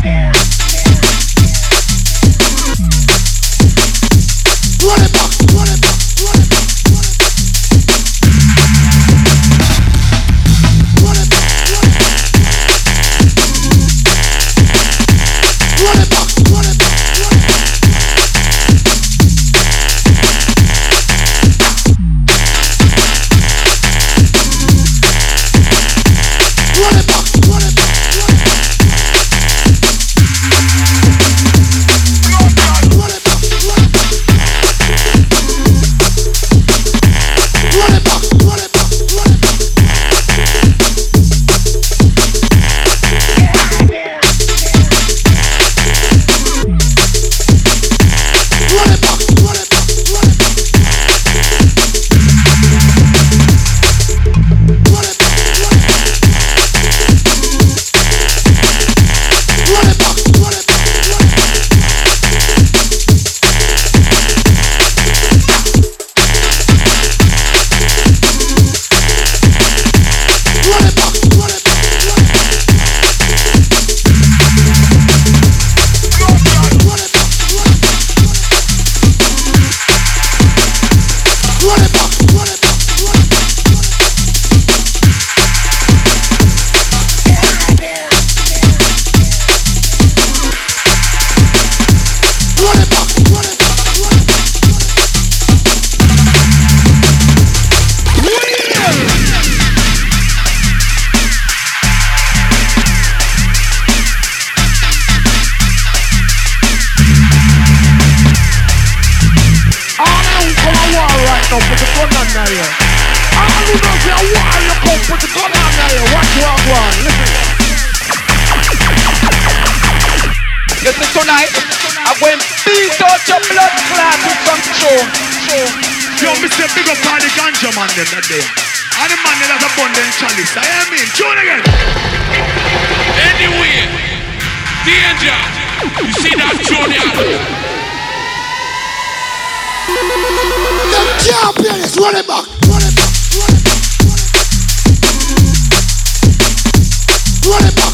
Run it back, run it back, run it back, run it back. Run it back, run it back, run it back, run it back. Run it back, run it back, run it back. Man them that day. And the man that has abundant chalice. I mean, tune again. Anyway, danger. You see that tune here? Them champions, run it back, run it back, run it back, run it back. Run it back.